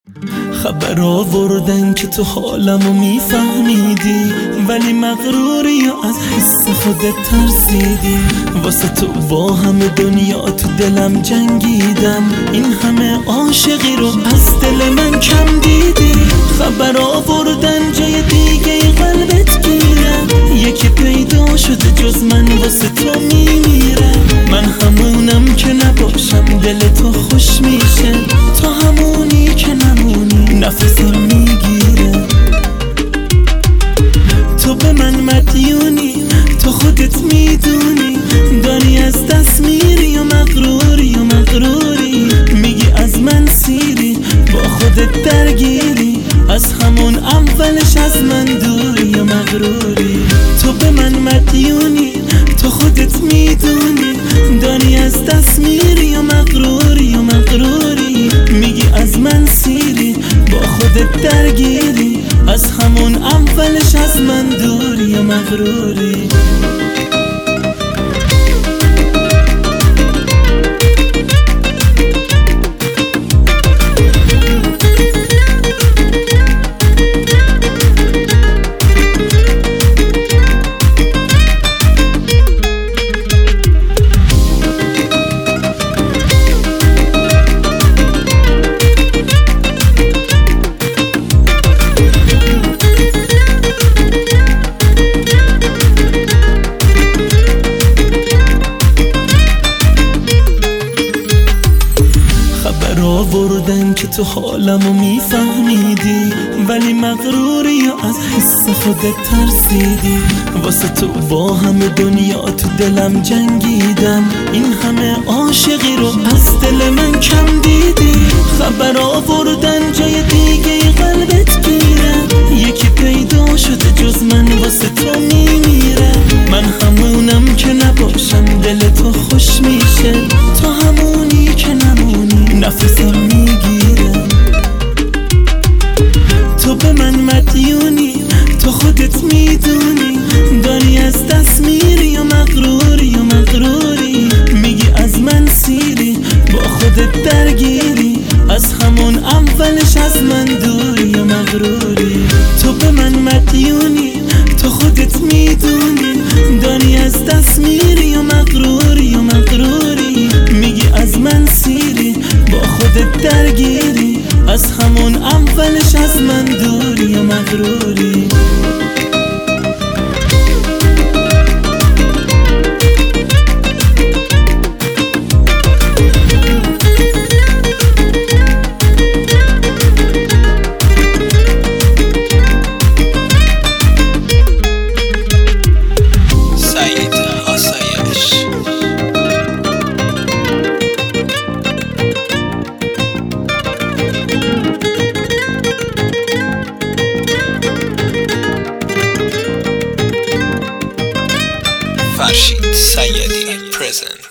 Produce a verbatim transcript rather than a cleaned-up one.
خبر آوردن که تو حالمو میفهمیدی، ولی مغروری یا از حس خودت ترسیدی. واسه تو با همه دنیا تو دلم جنگیدم، این همه عاشقی رو از دل من کم دیدی. خبر آوردن جای دیگه قلبت گیره، یکی پیدا شده جز من واسه تو میمیره. من همونم که نباشم دل تو خوش میشه، تو همونی که نمونی نفسم میگیره. تو به من مدیونی، تو خودت میدونی، داری از دست میری یا مغروری یا مغروری. میگی از من سیری، با خودت درگیری، از همون اولش از من دوری یا مغروری. تو به من مدیونی، تو خودت میدونی، داری از دست میری یا مغروری یا مغروری. میگی از من سیری، با خودت درگیری، از همون اولش از من دوری یا مغروری. آوردن که تو حالمو میفهمیدی، ولی مغروری یا از حس خودت ترسیدی. واسه تو با همه دنیا تو دلم جنگیدم، این همه عاشقی رو از دل من کم دیدی. خبر آوردن جای دیگه قلبت گیره، یکی پیدا شده جز من واسه تو میمیره. من همونم که نباشم دل تو خوش میشه، تو همونی که نمونی نفسم میگیره. تو به من مدیونی، تو خودت میدونی، داری از دست میری یا مغروری یا مغروری. میگی از من سیری، با خودت درگیری، از همون اولش از من دوری یا مغروری. تو به من مدیونی، تو خودت میدونی، داری از دست میری یا مغروری یا مغروری. میگی از من سیری، با خودت درگیری، از همون اولش از من دوری یا مغروری. فرشید سیدی present.